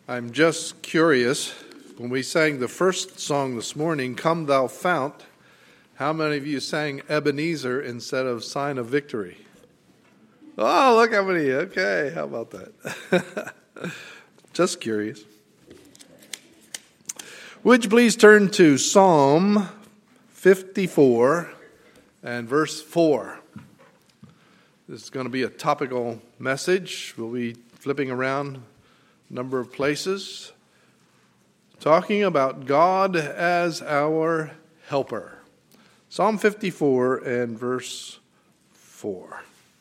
I'm just curious, when we sang the first song this morning, Come Thou Fount, how many of you sang Ebenezer instead of Sign of Victory? Oh, look how many. Okay, how about that? Just curious. Would you please turn to Psalm 54 and verse 4. This is going to be a topical message. We'll be flipping around a number of places, talking about God as our helper. Psalm 54 and verse 4.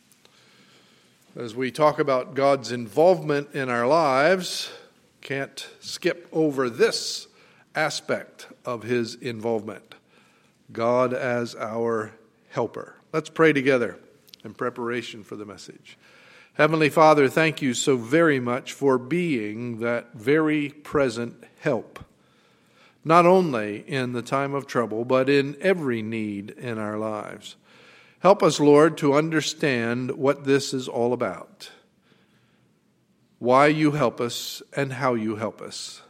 As we talk about God's involvement in our lives, can't skip over this aspect of his involvement. God as our helper. Let's pray together in preparation for the message. Heavenly Father, thank you so very much for being that very present help, not only in the time of trouble, but in every need in our lives. Help us, Lord, to understand what this is all about, why you help us and how you help us,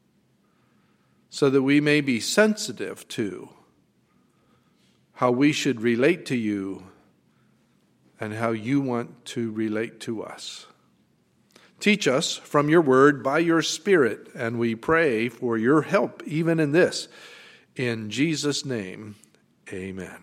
so that we may be sensitive to how we should relate to you and how you want to relate to us. Teach us from your word by your Spirit, and we pray for your help even in this. In Jesus' name, amen.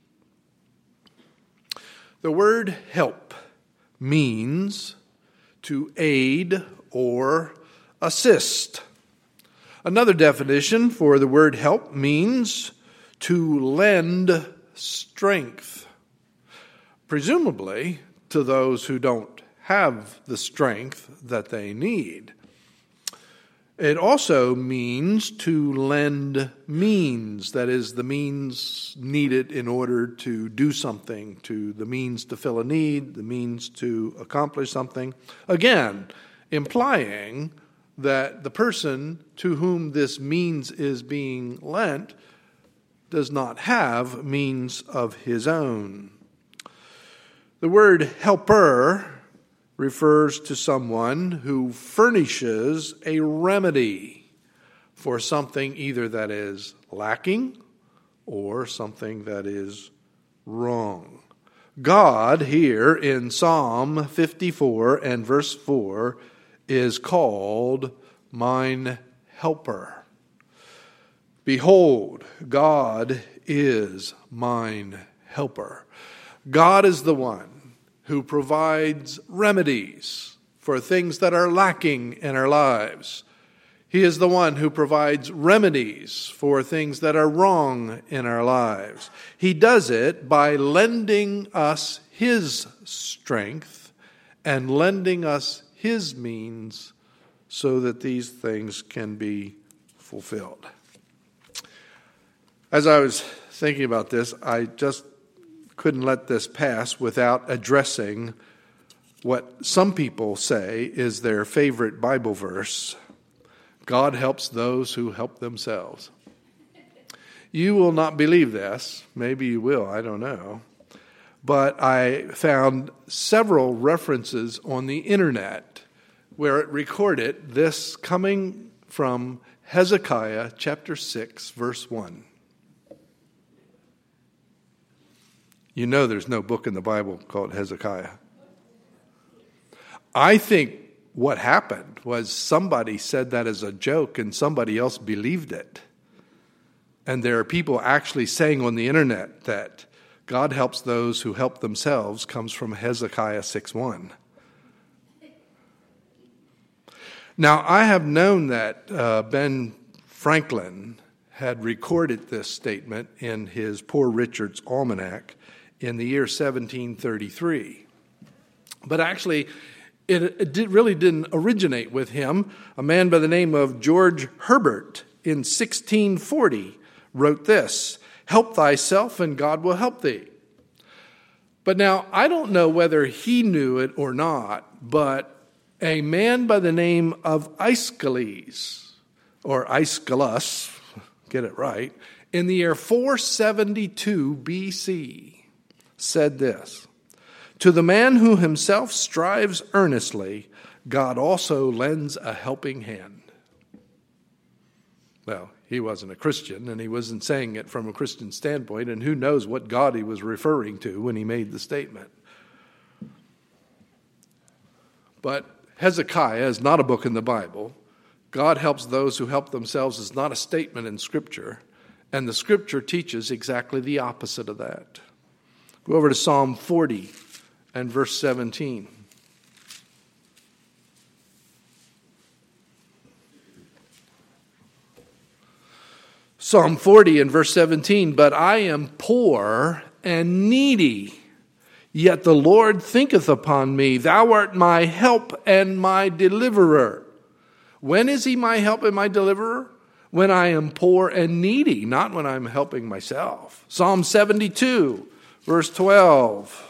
The word help means to aid or assist. Another definition for the word help means to lend strength, presumably to those who don't have the strength that they need. It also means to lend means, that is, the means needed in order to do something, to the means to fill a need, the means to accomplish something. Again, implying that the person to whom this means is being lent does not have means of his own. The word helper refers to someone who furnishes a remedy for something either that is lacking or something that is wrong. God here in Psalm 54 and verse 4 is called mine helper. Behold, God is mine helper. God is the one who provides remedies for things that are lacking in our lives. He is the one who provides remedies for things that are wrong in our lives. He does it by lending us his strength and lending us his means so that these things can be fulfilled. As I was thinking about this, I just couldn't let this pass without addressing what some people say is their favorite Bible verse. God helps those who help themselves. You will not believe this. Maybe you will, I don't know. But I found several references on the internet where it recorded this coming from Hezekiah chapter 6, verse 1. You know there's no book in the Bible called Hezekiah. I think what happened was somebody said that as a joke and somebody else believed it. And there are people actually saying on the internet that God helps those who help themselves comes from Hezekiah 6:1. Now, I have known that Ben Franklin had recorded this statement in his Poor Richard's Almanac in the year 1733. But actually, it really didn't originate with him. A man by the name of George Herbert in 1640 wrote this: "Help thyself and God will help thee." But now, I don't know whether he knew it or not, but a man by the name of Aeschylus, or Aeschylus, get it right, in the year 472 BC, said this: "To the man who himself strives earnestly, God also lends a helping hand. Well, he wasn't a Christian, and he wasn't saying it from a Christian standpoint, and who knows what God he was referring to when he made the statement. But Hezekiah is not a book in the Bible. God helps those who help themselves is not a statement in Scripture, and the Scripture teaches exactly the opposite of that. Go over to Psalm 40 and verse 17. Psalm 40 and verse 17, "But I am poor and needy, yet the Lord thinketh upon me. Thou art my help and my deliverer." When is he my help and my deliverer? When I am poor and needy, not when I'm helping myself. Psalm 72, verse 12.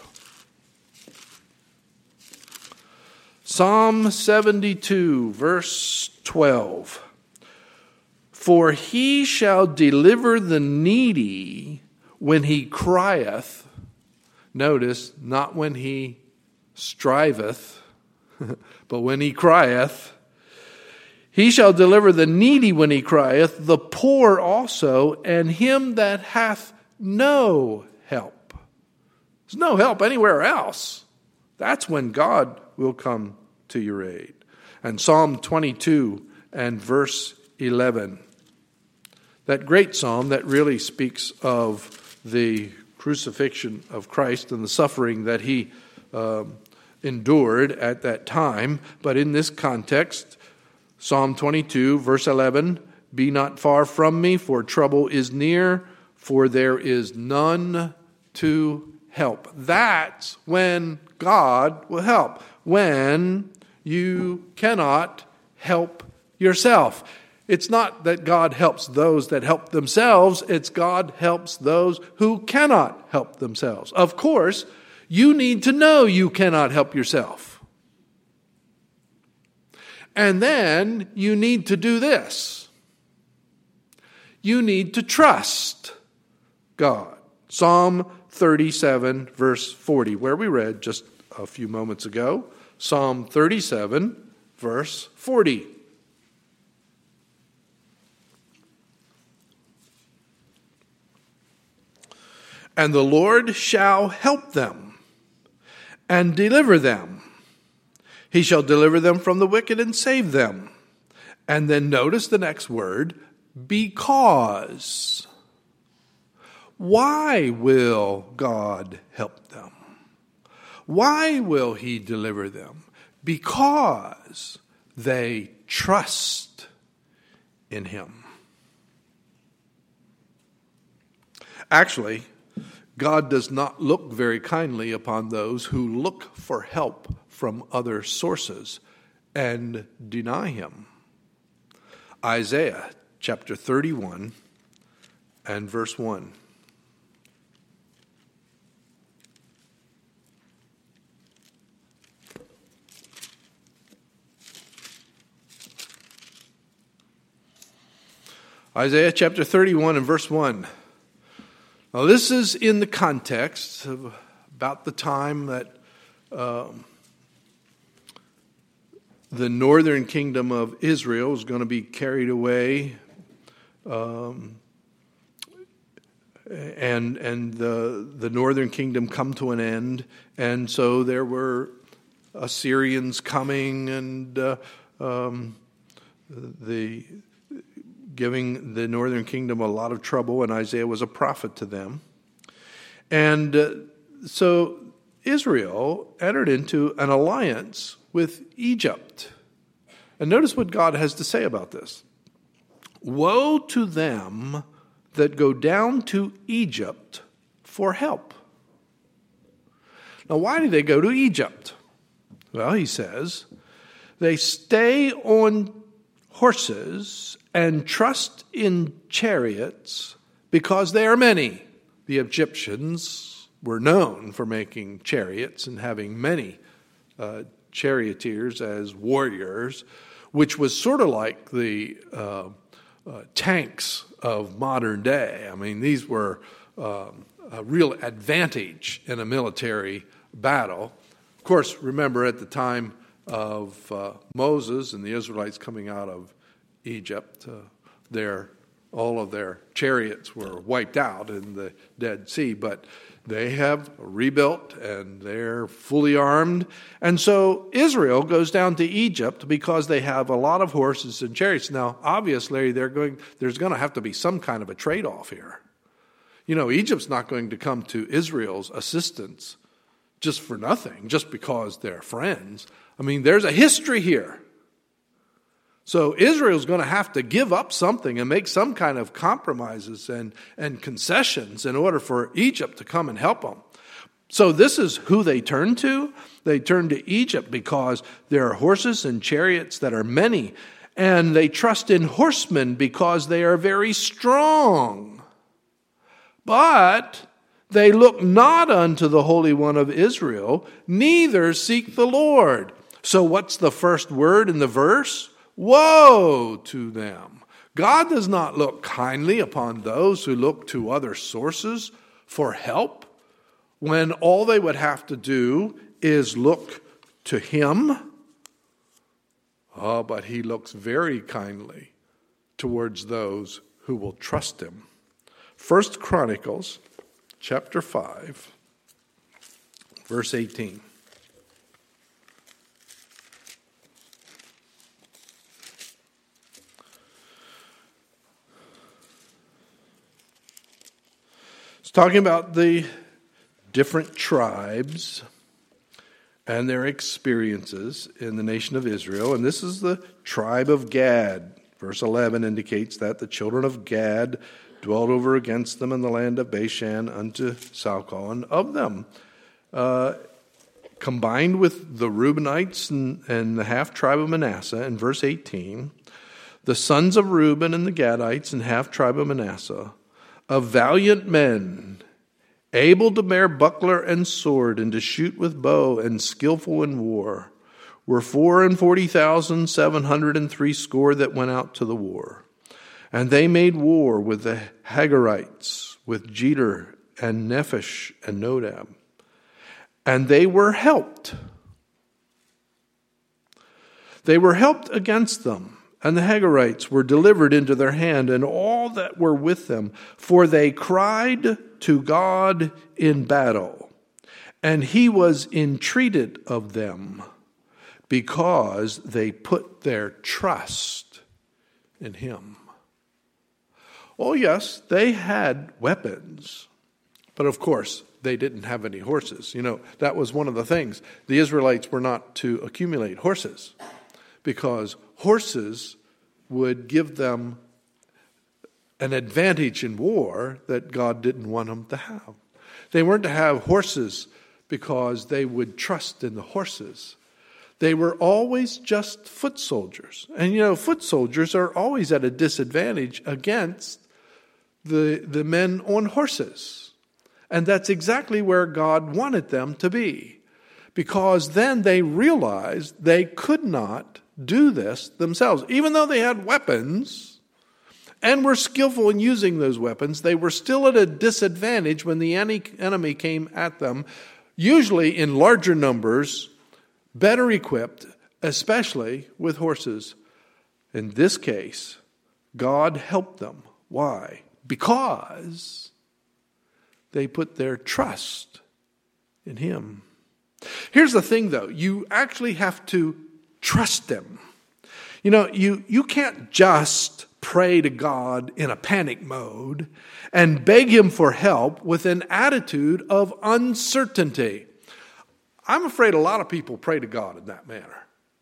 Psalm 72, verse 12. "For he shall deliver the needy when he crieth." Notice, not when he striveth, but when he crieth. "He shall deliver the needy when he crieth, the poor also, and him that hath no help." There's no help anywhere else. That's when God will come to your aid. And Psalm 22 and verse 11. That great psalm that really speaks of the crucifixion of Christ and the suffering that he endured at that time. But in this context, Psalm 22, verse 11, "Be not far from me, for trouble is near, for there is none to help." That's when God will help, when you cannot help yourself. It's not that God helps those that help themselves, it's God helps those who cannot help themselves. Of course, you need to know you cannot help yourself. And then you need to do this. You need to trust God. Psalm 37, verse 40, where we read just a few moments ago. Psalm 37, verse 40. "And the Lord shall help them and deliver them. He shall deliver them from the wicked and save them." And then notice the next word, because. Why will God help them? Why will he deliver them? Because they trust in him. Actually, God does not look very kindly upon those who look for help from other sources and deny him. Isaiah chapter 31 and verse 1. Isaiah chapter 31 and verse 1. Now this is in the context of about the time that the northern kingdom of Israel was going to be carried away, and the northern kingdom come to an end, and so there were Assyrians coming and giving the northern kingdom a lot of trouble, and Isaiah was a prophet to them. And so Israel entered into an alliance with Egypt. And notice what God has to say about this. "Woe to them that go down to Egypt for help." Now, why do they go to Egypt? Well, he says, they stay on horses and trust in chariots because they are many. The Egyptians were known for making chariots and having many charioteers as warriors, which was sort of like the tanks of modern day. I mean, these were a real advantage in a military battle. Of course, remember at the time of Moses and the Israelites coming out of Egypt. All of their chariots were wiped out in the Dead Sea, but they have rebuilt and they're fully armed. And so Israel goes down to Egypt because they have a lot of horses and chariots. Now, obviously, there's going to have to be some kind of a trade-off here. You know, Egypt's not going to come to Israel's assistance just for nothing, just because they're friends. I mean, there's a history here. So Israel's going to have to give up something and make some kind of compromises and concessions in order for Egypt to come and help them. So this is who they turn to. They turn to Egypt because there are horses and chariots that are many, and they trust in horsemen because they are very strong. But they look not unto the Holy One of Israel, neither seek the Lord. So what's the first word in the verse? Woe to them. God does not look kindly upon those who look to other sources for help when all they would have to do is look to Him. Oh, but He looks very kindly towards those who will trust Him. 1 Chronicles chapter 5, verse 18. It's talking about the different tribes and their experiences in the nation of Israel. And this is the tribe of Gad. Verse 11 indicates that the children of Gad dwelt over against them in the land of Bashan unto Salcah, and of them, combined with the Reubenites and the half-tribe of Manasseh, in verse 18, the sons of Reuben and the Gadites and half-tribe of Manasseh, of valiant men, able to bear buckler and sword, and to shoot with bow, and skillful in war, were 40,703 that went out to the war. And they made war with the Hagarites, with Jeter and Nephish and Nodab. And they were helped. They were helped against them. And the Hagarites were delivered into their hand, and all that were with them, for they cried to God in battle. And He was entreated of them, because they put their trust in Him. Oh yes, they had weapons, but of course, they didn't have any horses. You know, that was one of the things. The Israelites were not to accumulate horses, because horses would give them an advantage in war that God didn't want them to have. They weren't to have horses because they would trust in the horses. They were always just foot soldiers. And you know, foot soldiers are always at a disadvantage against the men on horses. And that's exactly where God wanted them to be. Because then they realized they could not do this themselves. Even though they had weapons and were skillful in using those weapons, they were still at a disadvantage when the enemy came at them, usually in larger numbers, better equipped, especially with horses. In this case, God helped them. Why? Because they put their trust in Him. Here's the thing, though. You actually have to trust Him. You know, you can't just pray to God in a panic mode and beg Him for help with an attitude of uncertainty. I'm afraid a lot of people pray to God in that manner.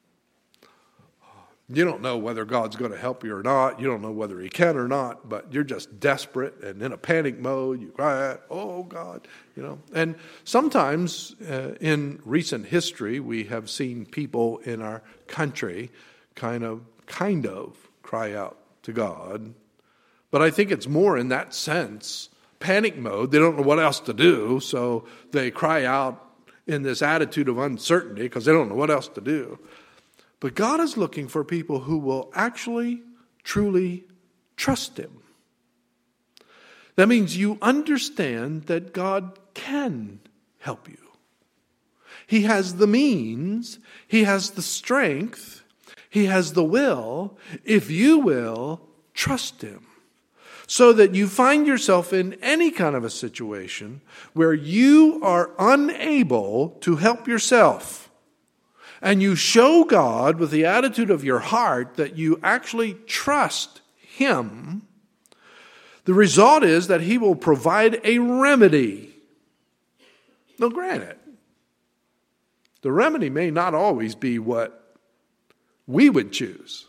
You don't know whether God's going to help you or not. You don't know whether He can or not, but you're just desperate and in a panic mode. You cry out, oh God, you know. And sometimes in recent history, we have seen people in our country kind of cry out to God. But I think it's more in that sense, panic mode. They don't know what else to do, so they cry out in this attitude of uncertainty because they don't know what else to do. But God is looking for people who will actually, truly trust Him. That means you understand that God can help you. He has the means. He has the strength. He has the will. If you will, trust him. So that you find yourself in any kind of a situation where you are unable to help yourself. And you show God with the attitude of your heart that you actually trust him. The result is that he will provide a remedy. Now, granted, the remedy may not always be what we would choose.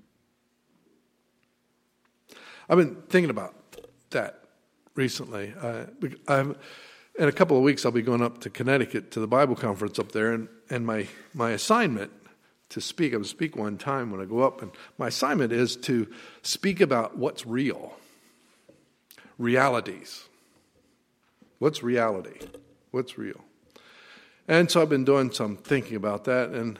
I've been thinking about that recently. In a couple of weeks, I'll be going up to Connecticut to the Bible conference up there, and my assignment to speak, I will speak one time when I go up, and my assignment is to speak about what's real. Realities. What's reality? What's real? And so I've been doing some thinking about that, and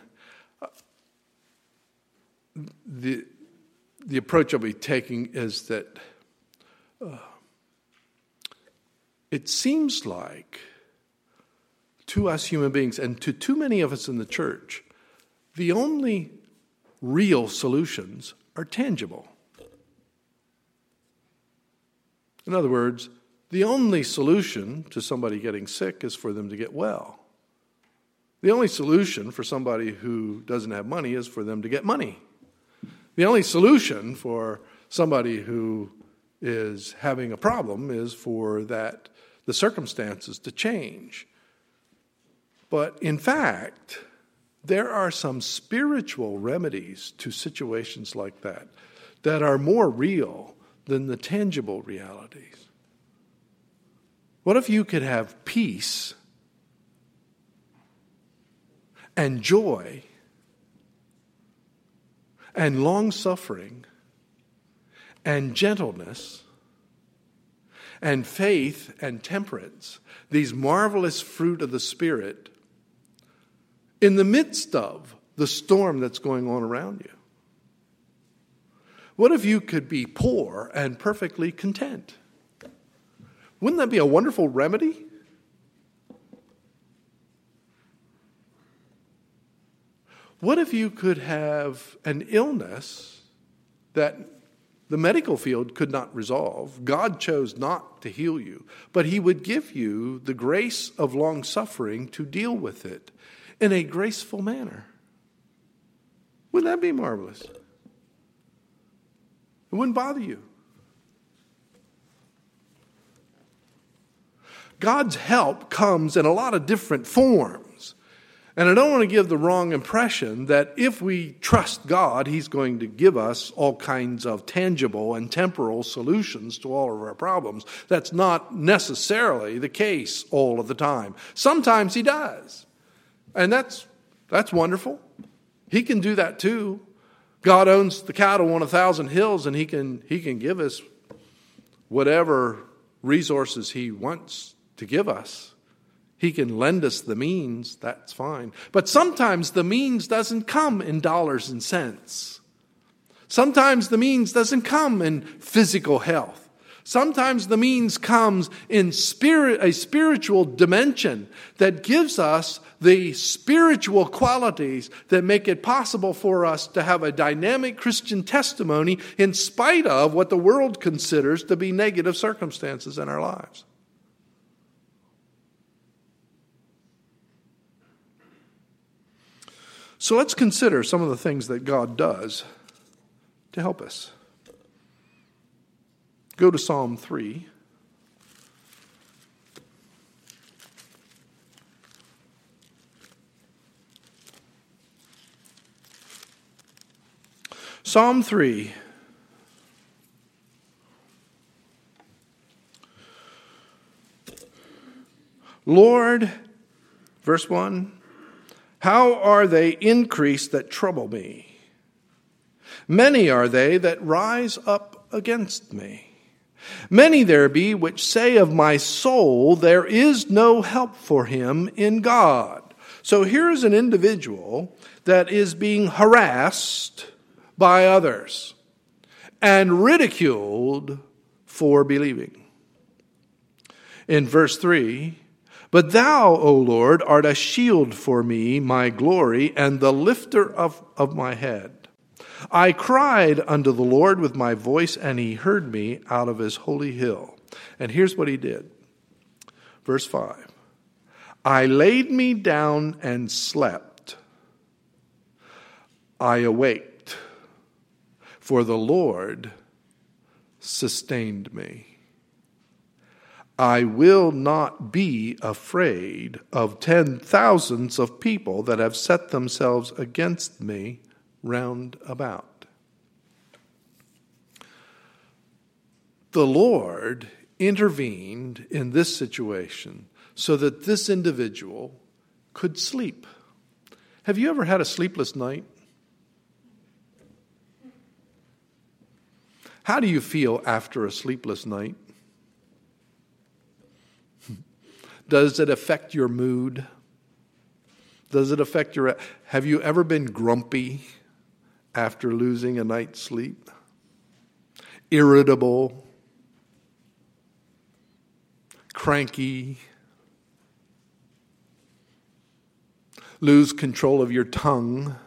the approach I'll be taking is that it seems like to us human beings and to too many of us in the church, the only real solutions are tangible. In other words, the only solution to somebody getting sick is for them to get well. The only solution for somebody who doesn't have money is for them to get money. The only solution for somebody who is having a problem is for the circumstances to change. But in fact, there are some spiritual remedies to situations like that are more real than the tangible realities. What if you could have peace and joy and long-suffering and gentleness and faith and temperance, these marvelous fruit of the Spirit, in the midst of the storm that's going on around you? What if you could be poor and perfectly content? Wouldn't that be a wonderful remedy? What if you could have an illness that the medical field could not resolve? God chose not to heal you, but he would give you the grace of long suffering to deal with it in a graceful manner. Wouldn't that be marvelous? It wouldn't bother you. God's help comes in a lot of different forms. And I don't want to give the wrong impression that if we trust God, he's going to give us all kinds of tangible and temporal solutions to all of our problems. That's not necessarily the case all of the time. Sometimes he does. And that's wonderful. He can do that too. God owns the cattle on 1,000 hills, and he can give us whatever resources he wants to give us. He can lend us the means, that's fine. But sometimes the means doesn't come in dollars and cents. Sometimes the means doesn't come in physical health. Sometimes the means comes in a spiritual dimension that gives us the spiritual qualities that make it possible for us to have a dynamic Christian testimony in spite of what the world considers to be negative circumstances in our lives. So let's consider some of the things that God does to help us. Go to Psalm 3. Psalm 3. Lord, verse 1, how are they increased that trouble me? Many are they that rise up against me. Many there be which say of my soul, there is no help for him in God. So here's an individual that is being harassed by others and ridiculed for believing. In verse 3, But thou, O Lord, art a shield for me, my glory, and the lifter of my head. I cried unto the Lord with my voice, and he heard me out of his holy hill. And here's what he did. Verse 5. I laid me down and slept. I awaked, for the Lord sustained me. I will not be afraid of 10,000s of people that have set themselves against me round about. The Lord intervened in this situation so that this individual could sleep. Have you ever had a sleepless night? How do you feel after a sleepless night? Does it affect your mood? Does it affect your... Have you ever been grumpy after losing a night's sleep? Irritable? Cranky? Lose control of your tongue?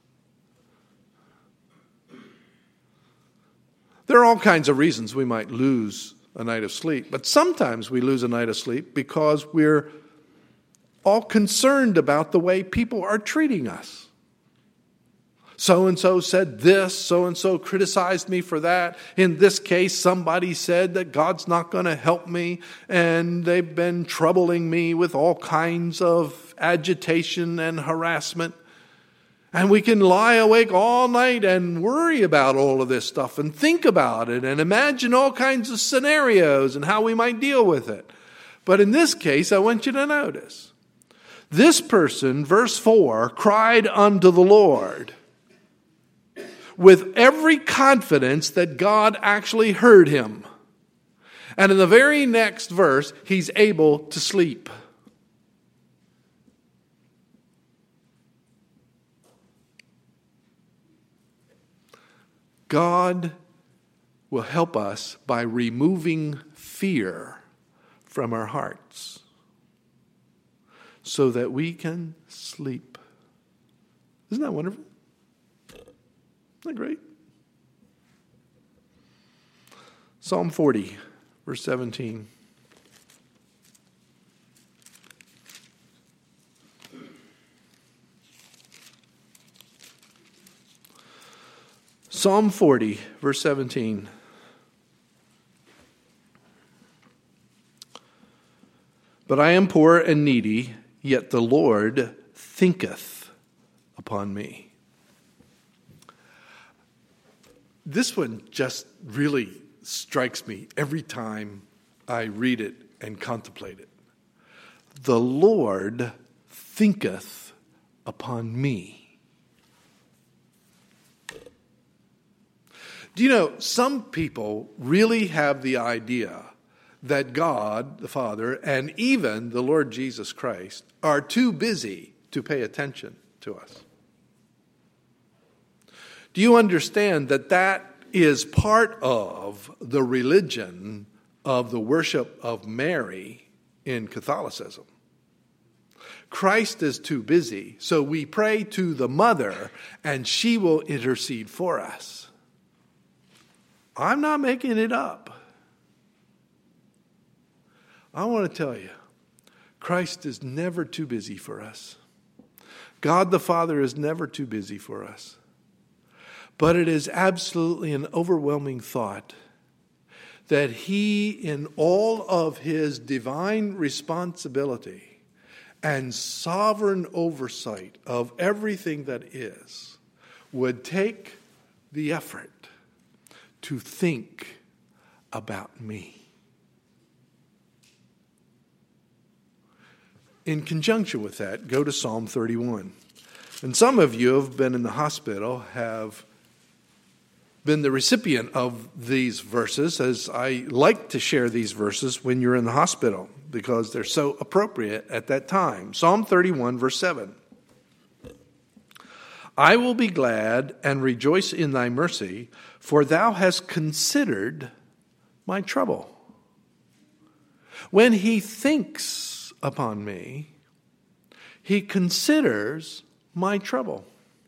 There are all kinds of reasons we might lose a night of sleep, but sometimes we lose a night of sleep because we're all concerned about the way people are treating us. So-and-so said this, so-and-so criticized me for that. In this case, somebody said that God's not going to help me, and they've been troubling me with all kinds of agitation and harassment. And we can lie awake all night and worry about all of this stuff and think about it and imagine all kinds of scenarios and how we might deal with it. But in this case, I want you to notice, this person, verse 4, cried unto the Lord with every confidence that God actually heard him. And in the very next verse, he's able to sleep. God will help us by removing fear from our hearts so that we can sleep. Isn't that wonderful? Isn't that great? Psalm 40, verse 17. Psalm 40, verse 17. But I am poor and needy, yet the Lord thinketh upon me. This one just really strikes me every time I read it and contemplate it. The Lord thinketh upon me. Do you know, some people really have the idea that God, the Father, and even the Lord Jesus Christ are too busy to pay attention to us. Do you understand that that is part of the religion of the worship of Mary in Catholicism? Christ is too busy, so we pray to the Mother, and she will intercede for us. I'm not making it up. I want to tell you, Christ is never too busy for us. God the Father is never too busy for us. But it is absolutely an overwhelming thought that he, in all of his divine responsibility and sovereign oversight of everything that is, would take the effort to think about me. In conjunction with that, go to Psalm 31. And some of you have been in the hospital, have been the recipient of these verses, as I like to share these verses when you're in the hospital, because they're so appropriate at that time. Psalm 31, verse 7. I will be glad and rejoice in thy mercy, for thou hast considered my trouble. When he thinks upon me. He considers my trouble.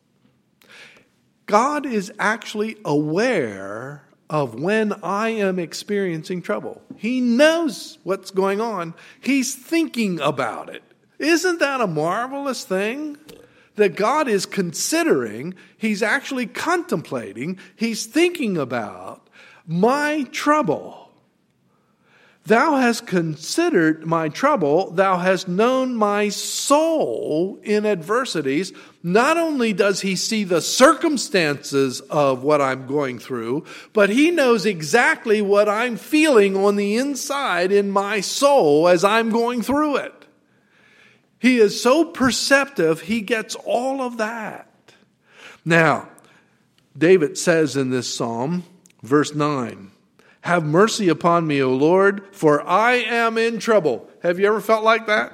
God is actually aware of when I am experiencing trouble. He knows what's going on. He's thinking about it. Isn't that a marvelous thing? That God is considering, He's actually contemplating, He's thinking about my trouble. Thou hast considered my trouble. Thou hast known my soul in adversities. Not only does He see the circumstances of what I'm going through, but He knows exactly what I'm feeling on the inside in my soul as I'm going through it. He is so perceptive, He gets all of that. Now, David says in this psalm, verse 9, have mercy upon me, O Lord, for I am in trouble. Have you ever felt like that?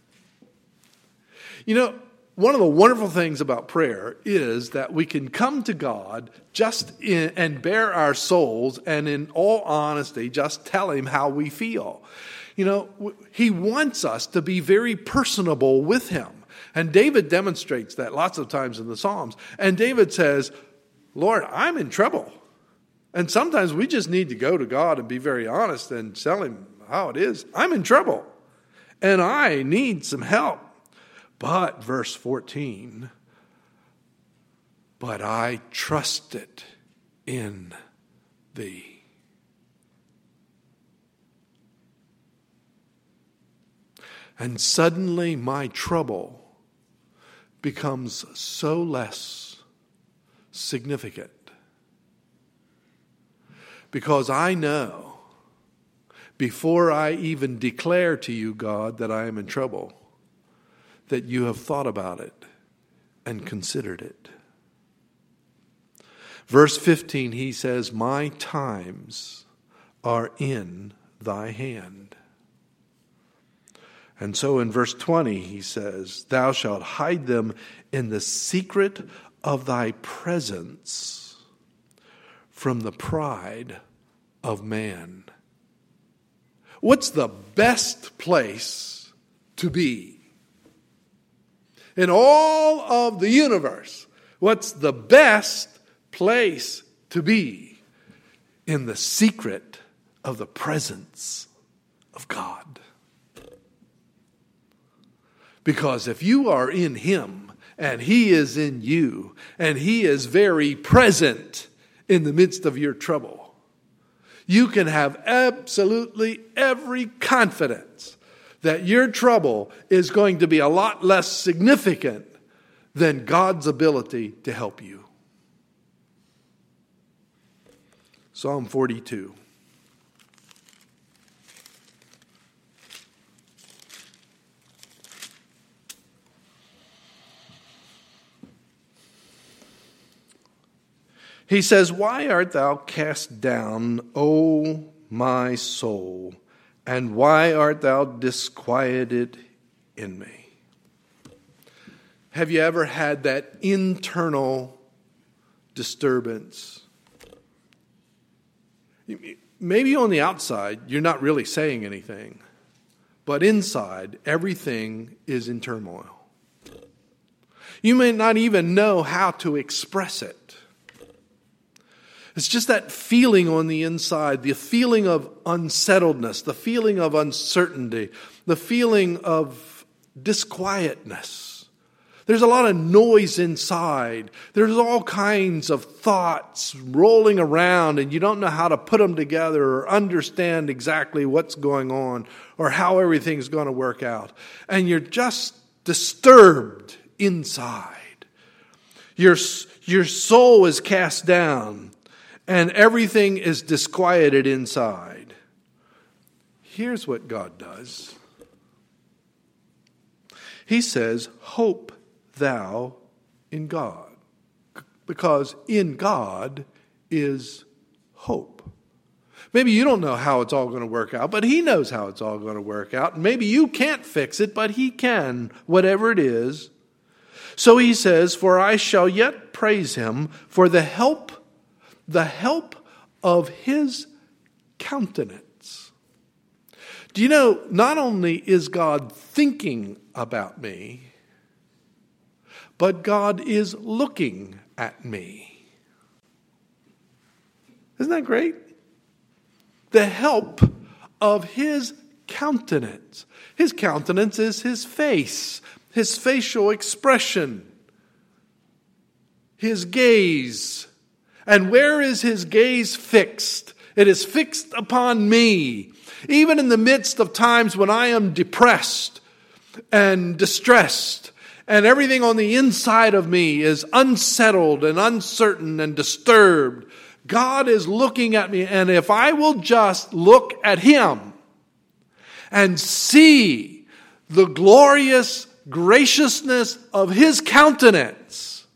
You know, one of the wonderful things about prayer is that we can come to God and bare our souls and in all honesty just tell Him how we feel. You know, He wants us to be very personable with Him. And David demonstrates that lots of times in the Psalms. And David says, Lord, I'm in trouble. And sometimes we just need to go to God and be very honest and tell Him how it is. I'm in trouble. And I need some help. But, verse 14, but I trusted in Thee. And suddenly my trouble becomes so less significant. Because I know, before I even declare to you, God, that I am in trouble, that you have thought about it and considered it. Verse 15, he says, my times are in Thy hand. And so in verse 20, he says, Thou shalt hide them in the secret of Thy presence from the pride of man. What's the best place to be? In all of the universe, what's the best place to be? In the secret of the presence of God. Because if you are in Him and He is in you and He is very present in the midst of your trouble, you can have absolutely every confidence that your trouble is going to be a lot less significant than God's ability to help you. Psalm 42. He says, why art thou cast down, O my soul, and why art thou disquieted in me? Have you ever had that internal disturbance? Maybe on the outside, you're not really saying anything, but inside, everything is in turmoil. You may not even know how to express it. It's just that feeling on the inside, the feeling of unsettledness, the feeling of uncertainty, the feeling of disquietness. There's a lot of noise inside. There's all kinds of thoughts rolling around, and you don't know how to put them together or understand exactly what's going on or how everything's going to work out. And you're just disturbed inside. Your soul is cast down. And everything is disquieted inside. Here's what God does. He says, hope thou in God. Because in God is hope. Maybe you don't know how it's all going to work out, but He knows how it's all going to work out. Maybe you can't fix it, but He can, whatever it is. So he says, for I shall yet praise Him for the help of His countenance. Do you know, not only is God thinking about me, but God is looking at me. Isn't that great? The help of his countenance. His countenance is his face, his facial expression, his gaze. And where is his gaze fixed? It is fixed upon me. Even in the midst of times when I am depressed and distressed, and everything on the inside of me is unsettled and uncertain and disturbed, God is looking at me. And if I will just look at him and see the glorious graciousness of his countenance,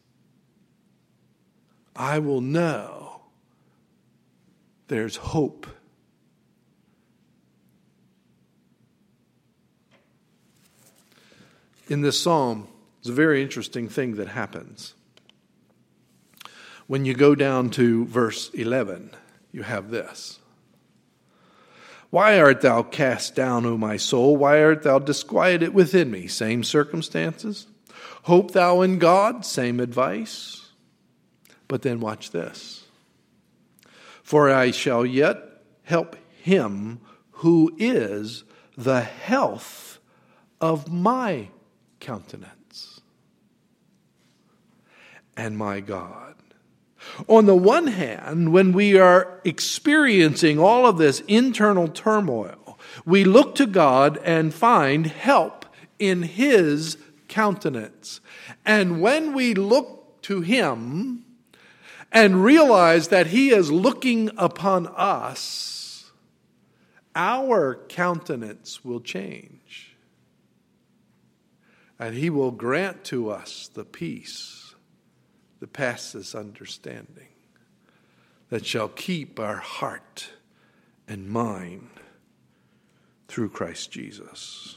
I will know there's hope. In this psalm, there's a very interesting thing that happens. When you go down to verse 11, you have this. Why art thou cast down, O my soul? Why art thou disquieted within me? Same circumstances. Hope thou in God? Same advice. But then watch this. For I shall yet help him who is the health of my countenance and my God. On the one hand, when we are experiencing all of this internal turmoil, we look to God and find help in his countenance. And when we look to him and realize that he is looking upon us, our countenance will change. And he will grant to us the peace that passes understanding, that shall keep our heart and mind through Christ Jesus.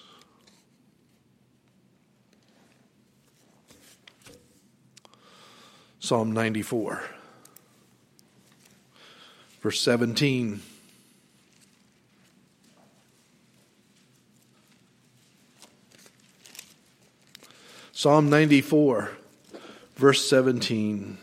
Psalm 94, verse 17. Psalm 94, verse 17.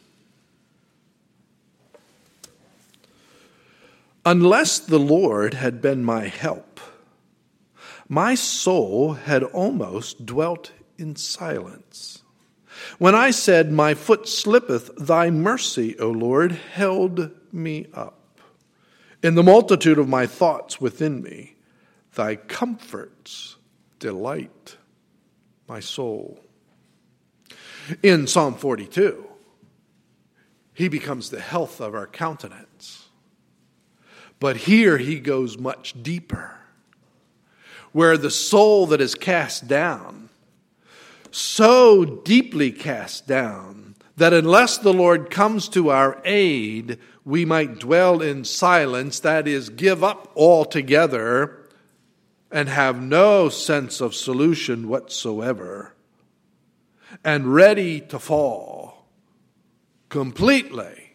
Unless the Lord had been my help, my soul had almost dwelt in silence. When I said, my foot slippeth, thy mercy, O Lord, held me up. In the multitude of my thoughts within me, thy comforts delight my soul. In Psalm 42, he becomes the health of our countenance. But here he goes much deeper, where the soul that is cast down, so deeply cast down, that unless the Lord comes to our aid, we might dwell in silence, that is, give up altogether and have no sense of solution whatsoever, and ready to fall completely.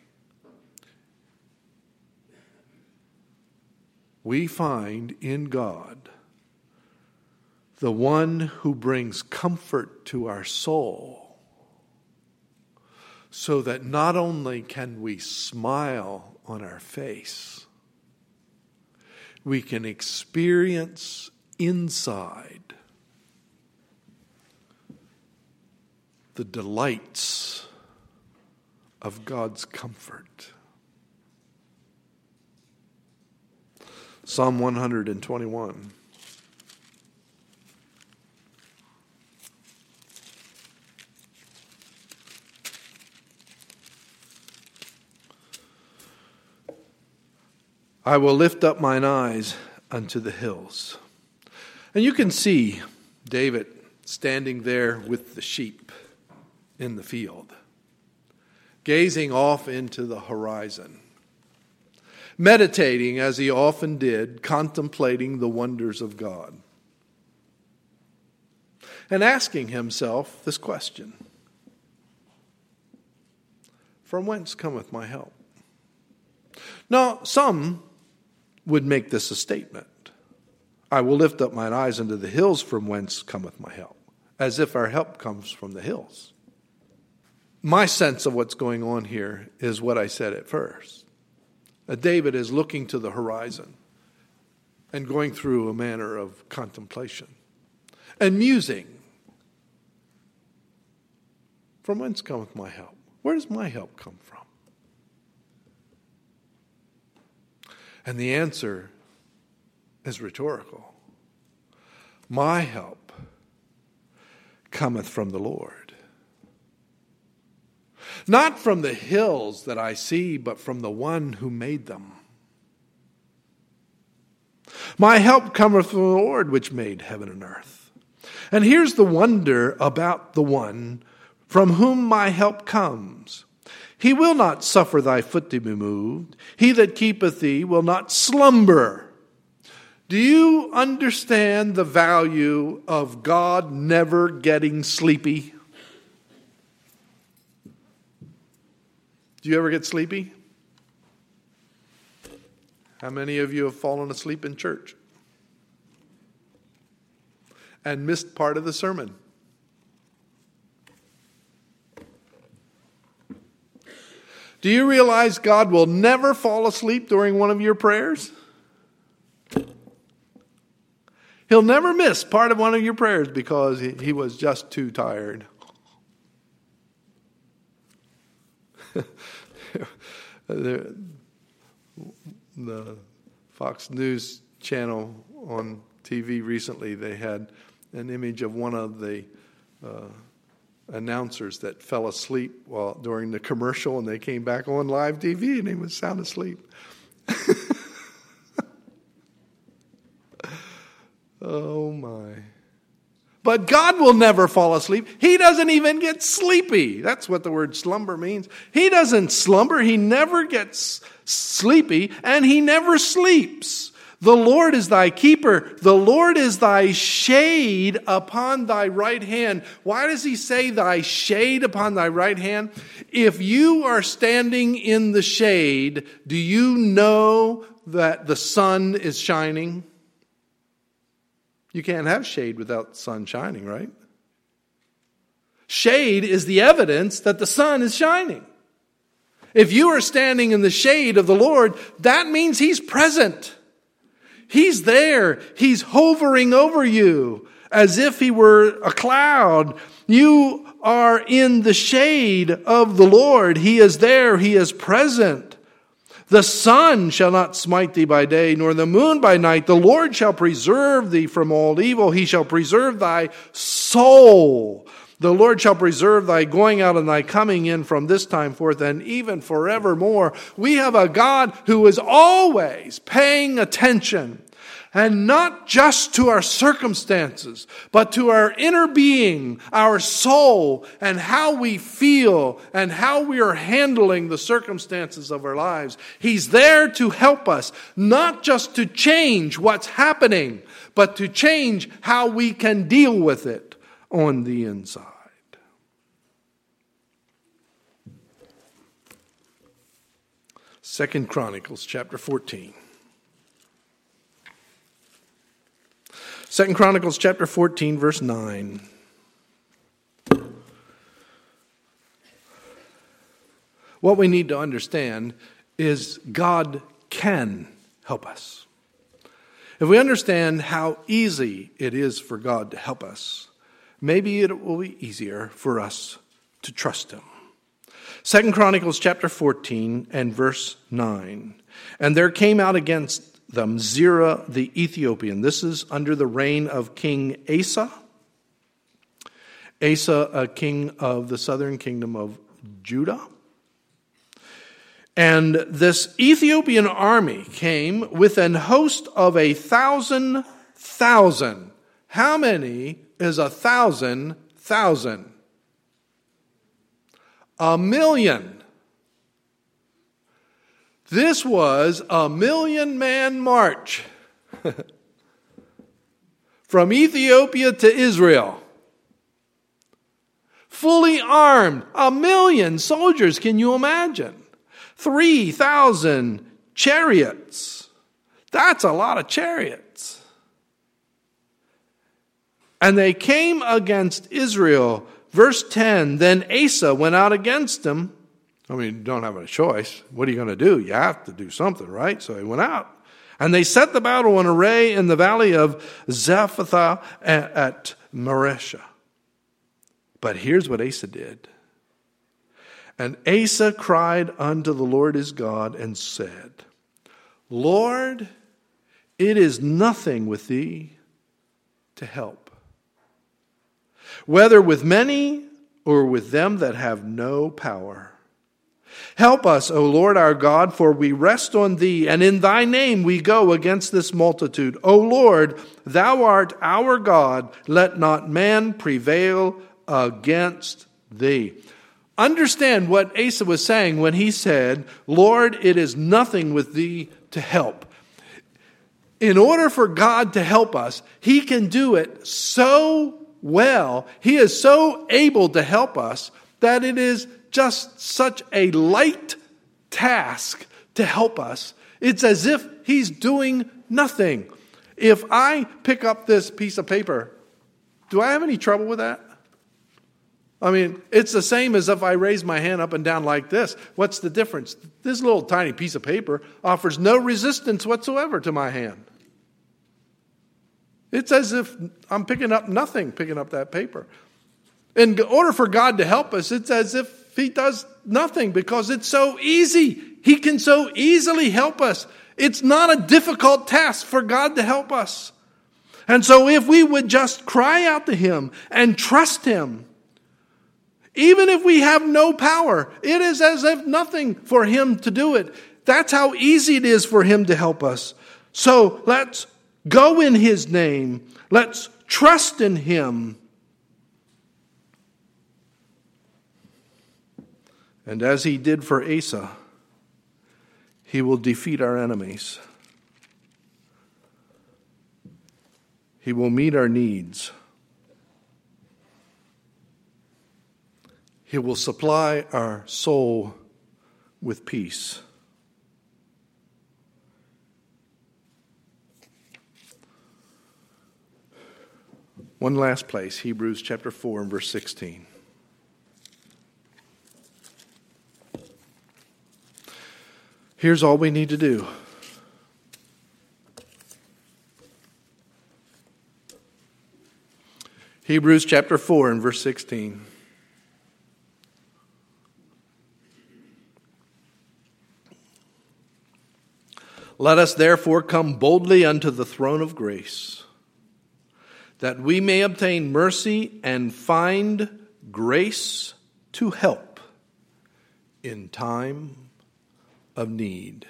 We find in God the one who brings comfort to our soul, so that not only can we smile on our face, we can experience inside the delights of God's comfort. Psalm 121. I will lift up mine eyes unto the hills. And you can see David standing there with the sheep in the field, gazing off into the horizon, meditating as he often did, contemplating the wonders of God, and asking himself this question: from whence cometh my help? Now, some would make this a statement. I will lift up mine eyes unto the hills from whence cometh my help. As if our help comes from the hills. My sense of what's going on here is what I said at first. David is looking to the horizon and going through a manner of contemplation and musing. From whence cometh my help? Where does my help come from? And the answer is rhetorical. My help cometh from the Lord. Not from the hills that I see, but from the one who made them. My help cometh from the Lord, which made heaven and earth. And here's the wonder about the one from whom my help comes. He will not suffer thy foot to be moved. He that keepeth thee will not slumber. Do you understand the value of God never getting sleepy? Do you ever get sleepy? How many of you have fallen asleep in church and missed part of the sermon? Do you realize God will never fall asleep during one of your prayers? He'll never miss part of one of your prayers because he was just too tired. The Fox News channel on TV recently, they had an image of one of the announcers that fell asleep during the commercial, and they came back on live TV and he was sound asleep. Oh my. But God will never fall asleep. He doesn't even get sleepy. That's what the word slumber means. He doesn't slumber. He never gets sleepy, and he never sleeps. The Lord is thy keeper. The Lord is thy shade upon thy right hand. Why does he say thy shade upon thy right hand? If you are standing in the shade, do you know that the sun is shining? You can't have shade without the sun shining, right? Shade is the evidence that the sun is shining. If you are standing in the shade of the Lord, that means he's present. He's there. He's hovering over you as if he were a cloud. You are in the shade of the Lord. He is there. He is present. The sun shall not smite thee by day, nor the moon by night. The Lord shall preserve thee from all evil. He shall preserve thy soul. The Lord shall preserve thy going out and thy coming in from this time forth and even forevermore. We have a God who is always paying attention, and not just to our circumstances, but to our inner being, our soul, and how we feel and how we are handling the circumstances of our lives. He's there to help us, not just to change what's happening, but to change how we can deal with it on the inside. Second Chronicles chapter 14. 2 Chronicles chapter 14, verse 9. What we need to understand is God can help us. If we understand how easy it is for God to help us, maybe it will be easier for us to trust him. 2 Chronicles chapter 14 and verse 9. And there came out against them Zerah the Ethiopian. This is under the reign of King Asa. Asa, a king of the southern kingdom of Judah. And this Ethiopian army came with an host of 1,000,000. How many is 1,000,000? 1,000,000. This was a 1,000,000-man march from Ethiopia to Israel. Fully armed, 1,000,000 soldiers, can you imagine? 3,000 chariots. That's a lot of chariots. And they came against Israel. Verse 10, then Asa went out against them. I mean, you don't have a choice. What are you going to do? You have to do something, right? So he went out. And they set the battle in array in the valley of Zaphathah at Mareshah. But here's what Asa did. And Asa cried unto the Lord his God and said, Lord, it is nothing with thee to help, whether with many or with them that have no power. Help us, O Lord our God, for we rest on thee, and in thy name we go against this multitude. O Lord, thou art our God, let not man prevail against thee. Understand what Asa was saying when he said, Lord, it is nothing with thee to help. In order for God to help us, he can do it so well, he is so able to help us, that it is just such a light task to help us. It's as if he's doing nothing. If I pick up this piece of paper, do I have any trouble with that? I mean, it's the same as if I raise my hand up and down like this. What's the difference? This little tiny piece of paper offers no resistance whatsoever to my hand. It's as if I'm picking up nothing, picking up that paper. In order for God to help us, it's as if he does nothing because it's so easy. He can so easily help us. It's not a difficult task for God to help us. And so if we would just cry out to him and trust him, even if we have no power, it is as if nothing for him to do it. That's how easy it is for him to help us. So let's go in his name. Let's trust in him. And as he did for Asa, he will defeat our enemies. He will meet our needs. He will supply our soul with peace. One last place, Hebrews chapter 4 and verse 16. Here's all we need to do. Hebrews chapter 4 and verse 16. Let us therefore come boldly unto the throne of grace, that we may obtain mercy and find grace to help in time of need.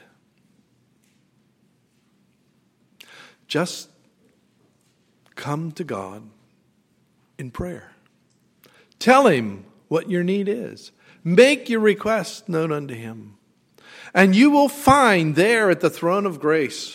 Just come to God in prayer. Tell him what your need is. Make your request known unto him. And you will find there at the throne of grace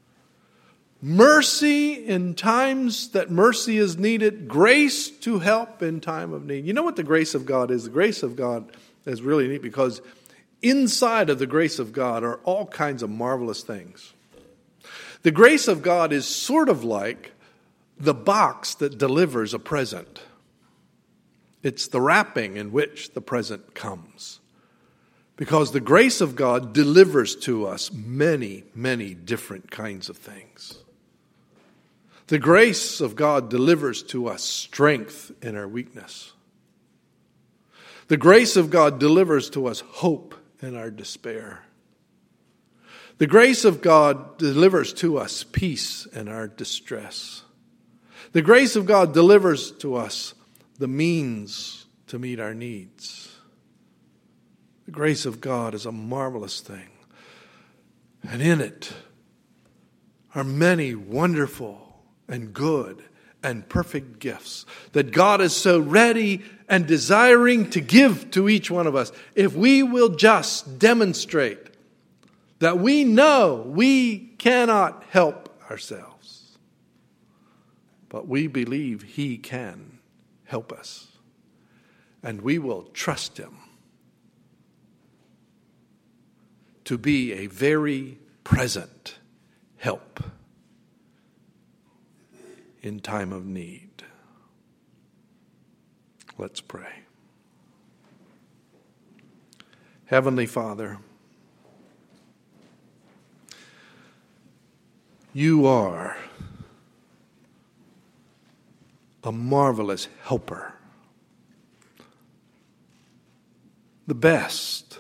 mercy in times that mercy is needed, grace to help in time of need. You know what the grace of God is? The grace of God is really neat because inside of the grace of God are all kinds of marvelous things. The grace of God is sort of like the box that delivers a present. It's the wrapping in which the present comes. Because the grace of God delivers to us many, many different kinds of things. The grace of God delivers to us strength in our weakness. The grace of God delivers to us hope in our despair. The grace of God delivers to us peace in our distress. The grace of God delivers to us the means to meet our needs. The grace of God is a marvelous thing. And in it are many wonderful and good and perfect gifts that God is so ready and desiring to give to each one of us if we will just demonstrate that we know we cannot help ourselves, but we believe he can help us, and we will trust him to be a very present help in time of need. Let's pray. Heavenly Father, you are a marvelous helper, the best.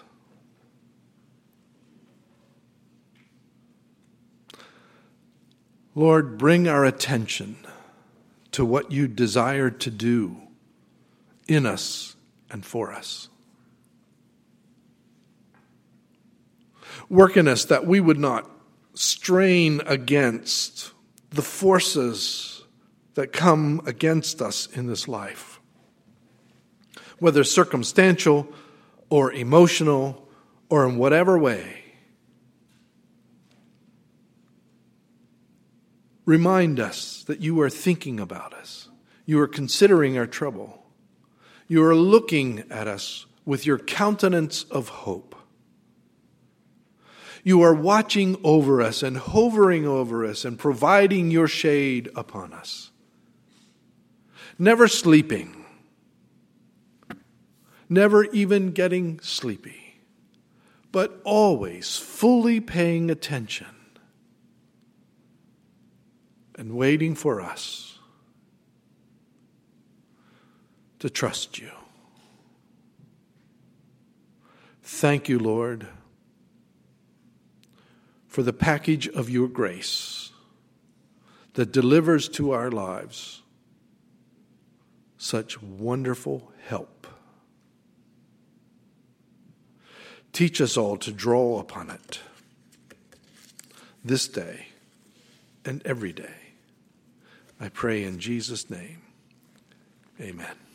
Lord, bring our attention to what you desire to do in us and for us. Work in us that we would not strain against the forces that come against us in this life, whether circumstantial or emotional or in whatever way. Remind us that you are thinking about us. You are considering our trouble. You are looking at us with your countenance of hope. You are watching over us and hovering over us and providing your shade upon us. Never sleeping, never even getting sleepy, but always fully paying attention and waiting for us to trust you. Thank you, Lord, for the package of your grace that delivers to our lives such wonderful help. Teach us all to draw upon it this day and every day. I pray in Jesus' name. Amen.